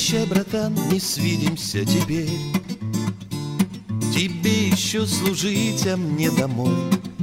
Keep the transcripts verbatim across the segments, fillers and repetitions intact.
Прощай, братан, не свидимся теперь. Тебе еще служить, а мне домой.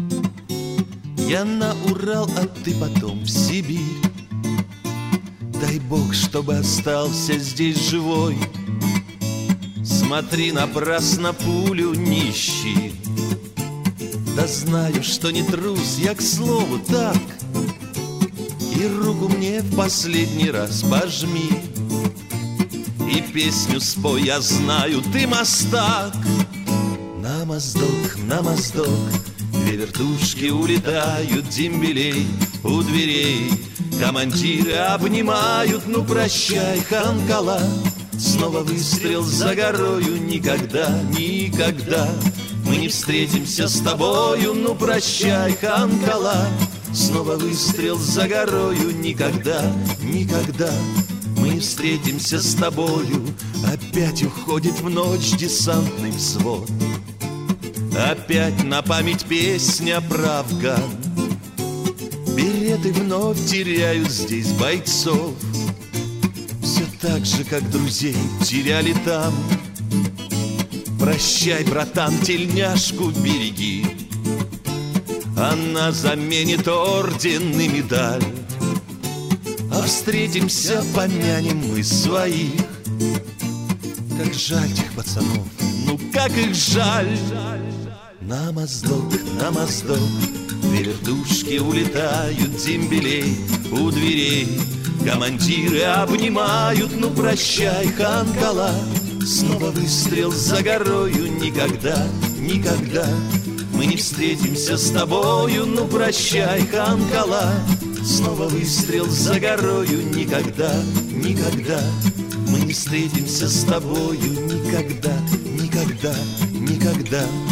Я на Урал, а ты потом в Сибирь. Дай Бог, чтобы остался здесь живой. Смотри, напрасно пулю не ищи. Да знаю, что не трус, я к слову так. И руку мне в последний раз пожми. И песню спой, я знаю, ты мастак. На моздок, на моздок две вертушки улетают, дембелей у дверей. Командиры обнимают, ну прощай, Ханкала. Снова выстрел за горою, никогда, никогда мы не встретимся с тобою, ну прощай, Ханкала. Снова выстрел за горою, никогда, никогда мы не встретимся с тобою. Опять уходит в ночь десантный взвод. Опять на память песня про Афган. Береты вновь теряют здесь бойцов. Все так же, как друзей теряли там. Прощай, братан, тельняшку береги. Она заменит орден и медаль. А встретимся, помянем мы своих. Как жаль тех пацанов, ну как их жаль. На моздок, на моздок две вертушки улетают, дембелей у дверей. Командиры обнимают, ну прощай, Ханкала. Снова выстрел за горою, никогда, никогда мы не встретимся с тобою, ну прощай, Ханкала. Снова выстрел за горою, никогда, никогда мы не встретимся с тобою, никогда, никогда, никогда.